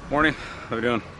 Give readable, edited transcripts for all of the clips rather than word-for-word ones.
Morning. How are we doing?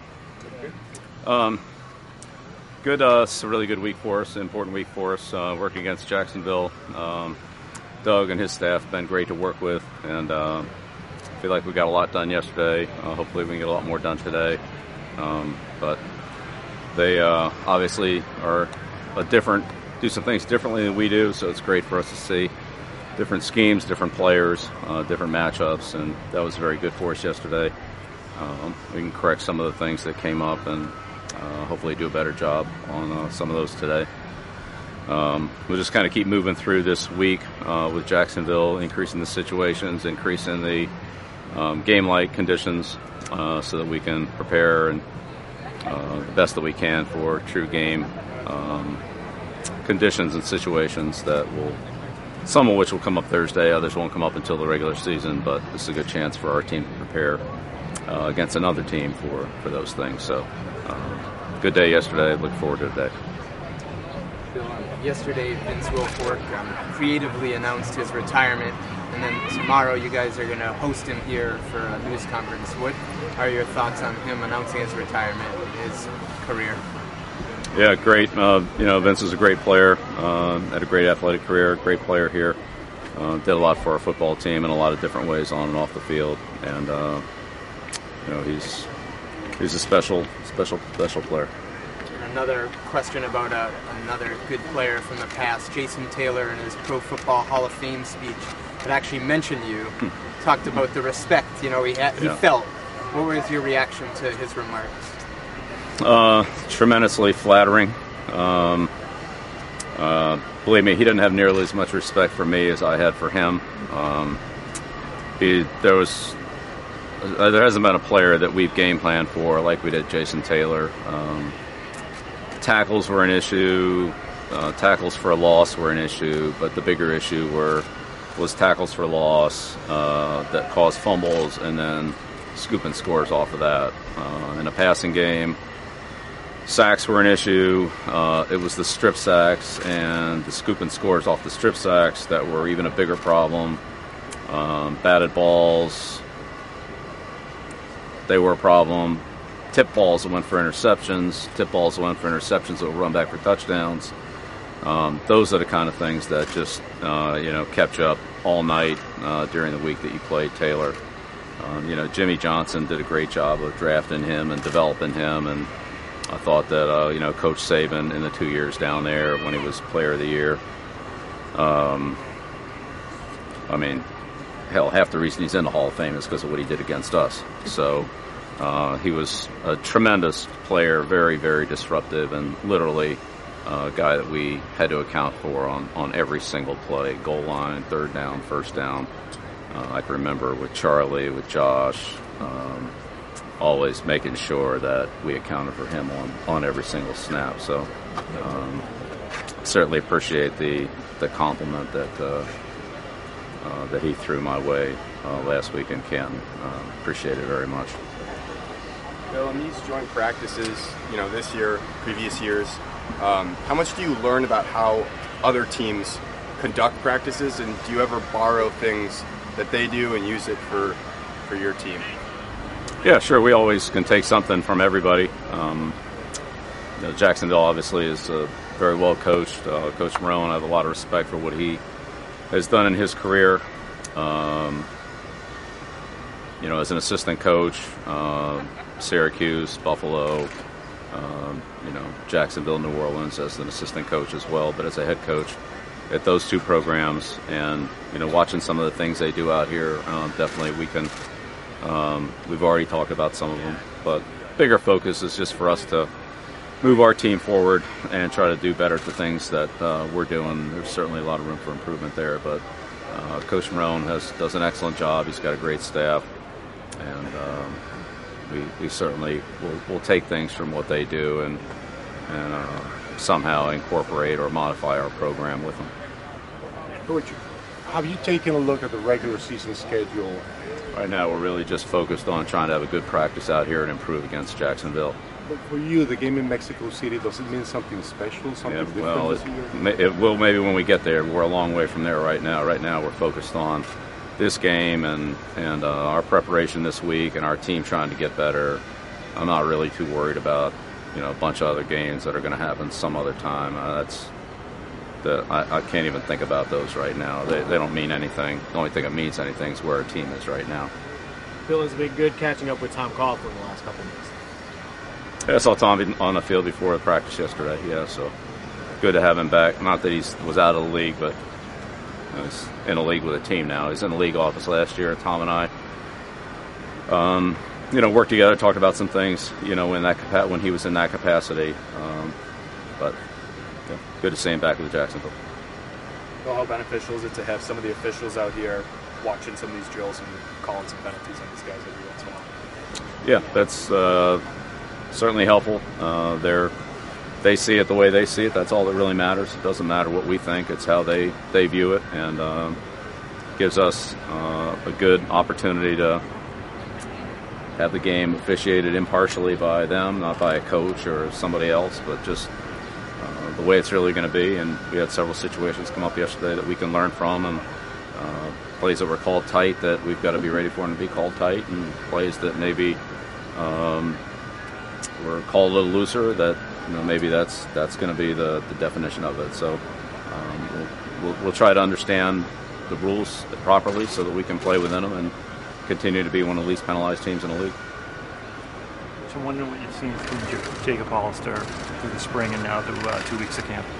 Good. It's a really good week for us, an important week for us, working against Jacksonville. Doug and his staff have been great to work with, and I feel like we got a lot done yesterday. Hopefully we can get a lot more done today. But they obviously are do some things differently than we do, so it's great for us to see different schemes, different players, different matchups, and that was very good for us yesterday. We can correct some of the things that came up and hopefully do a better job on some of those today. We'll just kind of keep moving through this week with Jacksonville, increasing the situations, increasing the game-like conditions so that we can prepare and the best that we can for true game conditions and situations that will, some of which will come up Thursday, others won't come up until the regular season, but this is a good chance for our team to prepare against another team for those things. So good day yesterday. Look forward to today. Yesterday, Vince Wilfork creatively announced his retirement, and then tomorrow you guys are going to host him here for a news conference. What are your thoughts on him announcing his retirement and his career? Yeah, great. Vince is a great player, had a great athletic career, great player here. Did a lot for our football team in a lot of different ways on and off the field, and he's a special player. Another question about another good player from the past, Jason Taylor, in his Pro Football Hall of Fame speech, that actually mentioned you, talked about the respect he felt. What was your reaction to his remarks? Tremendously flattering. Believe me, he didn't have nearly as much respect for me as I had for him. There hasn't been a player that we've game planned for like we did Jason Taylor. Tackles were an issue. Tackles for a loss were an issue, but the bigger issue was tackles for loss that caused fumbles and then scooping scores off of that. In a passing game, sacks were an issue. It was the strip sacks and the scooping scores off the strip sacks that were even a bigger problem. Batted balls, they were a problem. Tip balls that went for interceptions, that will run back for touchdowns. Those are the kind of things that just kept you up all night during the week that you played Taylor. Jimmy Johnson did a great job of drafting him and developing him, and I thought that Coach Saban in the 2 years down there when he was Player of the Year. Half the reason he's in the Hall of Fame is because of what he did against us. So he was a tremendous player, very, very disruptive, and literally a guy that we had to account for on every single play, goal line, third down, first down. I can remember with Charlie, with Josh, always making sure that we accounted for him on every single snap. So certainly appreciate the compliment that he threw my way last week in Canton. Appreciate it very much. Bill, in these joint practices, this year, previous years, how much do you learn about how other teams conduct practices, and do you ever borrow things that they do and use it for your team? Yeah, sure. We always can take something from everybody. Jacksonville obviously is very well coached. Coach Marrone, I have a lot of respect for what he has done in his career. As an assistant coach, Syracuse, Buffalo, Jacksonville, New Orleans as an assistant coach as well, but as a head coach at those two programs, and watching some of the things they do out here, definitely we can. We've already talked about some of them, but bigger focus is just for us to move our team forward and try to do better at the things that we're doing. There's certainly a lot of room for improvement there, but Coach Marrone does an excellent job. He's got a great staff, and we certainly will take things from what they do and somehow incorporate or modify our program with them. Coach, have you taken a look at the regular season schedule? Right now, we're really just focused on trying to have a good practice out here and improve against Jacksonville. But for you, the game in Mexico City, does it mean something special, something different this year? It will maybe when we get there. We're a long way from there right now. Right now, we're focused on this game and our preparation this week and our team trying to get better, I'm not really too worried about a bunch of other games that are going to happen some other time. I can't even think about those right now. They don't mean anything. The only thing that means anything is where our team is right now. Bill, has been good catching up with Tom Coughlin the last couple of weeks. Yeah, I saw Tom on the field before the practice yesterday. Yeah, so good to have him back. Not that he was out of the league, but he's in a league with a team now. He's in the league office last year. Tom and I, worked together, talked about some things, when he was in that capacity. But good to see him back with Jacksonville. Well, how beneficial is it to have some of the officials out here watching some of these drills and calling some penalties on these guys every once in a while? Yeah, that's certainly helpful. They see it the way they see it. That's all that really matters. It doesn't matter what we think. It's how they view it, and gives us a good opportunity to have the game officiated impartially by them, not by a coach or somebody else, but just the way it's really going to be. And we had several situations come up yesterday that we can learn from, and plays that were called tight that we've got to be ready for them to be called tight, and plays that maybe were called a little looser that maybe that's going to be the definition of it. So we'll try to understand the rules properly so that we can play within them and continue to be one of the least penalized teams in the league. So I'm wondering what you've seen from Jacob Hollister through the spring and now through 2 weeks of camp.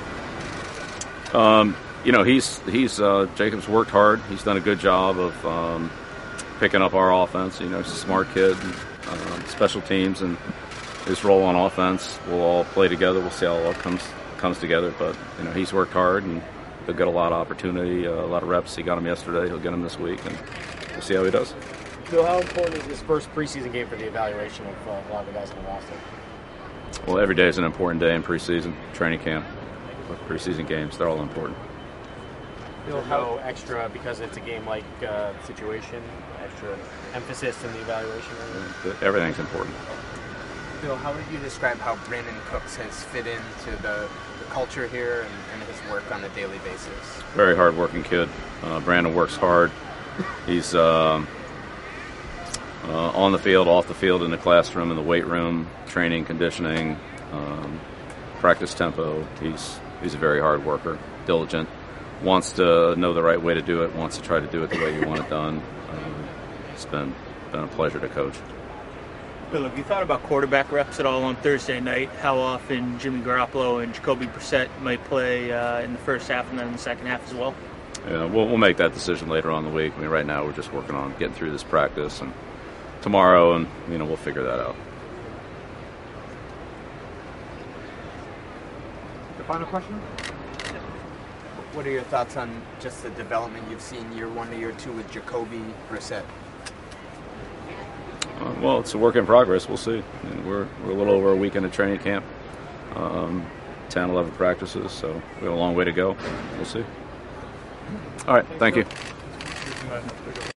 Jacob's worked hard. He's done a good job of picking up our offense. He's a smart kid, and, special teams, and his role on offense. We'll all play together. We'll see how it all comes together. But he's worked hard, and he'll get a lot of opportunity, a lot of reps. He got them yesterday. He'll get them this week, and we'll see how he does. Bill, how important is this first preseason game for the evaluation of a lot of the guys on the roster? Well, every day is an important day in preseason, training camp, preseason games. They're all important. Bill, how extra, because it's a game-like situation, extra emphasis in the evaluation? Everything's important. Bill, how would you describe how Brandon Cooks has fit into the culture here and his work on a daily basis? Very hard-working kid. Brandon works hard. He's on the field, off the field, in the classroom, in the weight room, training, conditioning, practice tempo. He's a very hard worker, diligent, wants to know the right way to do it, wants to try to do it the way you want it done. It's been a pleasure to coach. Bill, have you thought about quarterback reps at all on Thursday night? How often Jimmy Garoppolo and Jacoby Brissett might play in the first half and then in the second half as well? Yeah, we'll make that decision later on in the week. I mean, right now we're just working on getting through this practice, and tomorrow, and we'll figure that out. The final question? What are your thoughts on just the development you've seen year 1 to year 2 with Jacoby Brissett? Well, it's a work in progress. We'll see. We're a little over a week into training camp, 10, 11 practices, so we have a long way to go. We'll see. All right, thank you.